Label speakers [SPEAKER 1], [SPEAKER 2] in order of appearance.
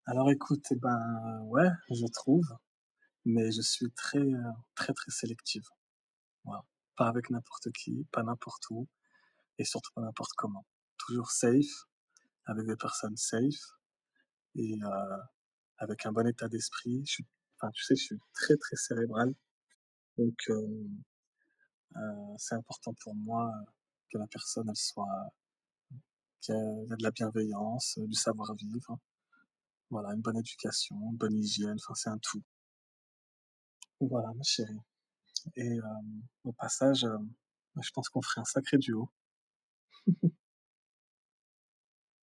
[SPEAKER 1] Alors écoute, eh ben, ouais, je trouve, mais je suis très, très, très sélective. Voilà. Pas avec n'importe qui, pas n'importe où et surtout pas n'importe comment. Toujours safe, avec des personnes safe et avec un bon état d'esprit. Enfin, tu sais, je suis très, très cérébral, donc c'est important pour moi, que la personne, elle soit qu'il y ait de la bienveillance, du savoir-vivre, voilà, une bonne éducation, une bonne hygiène, enfin, c'est un tout. Voilà, ma chérie. Et au passage, je pense qu'on ferait un sacré duo.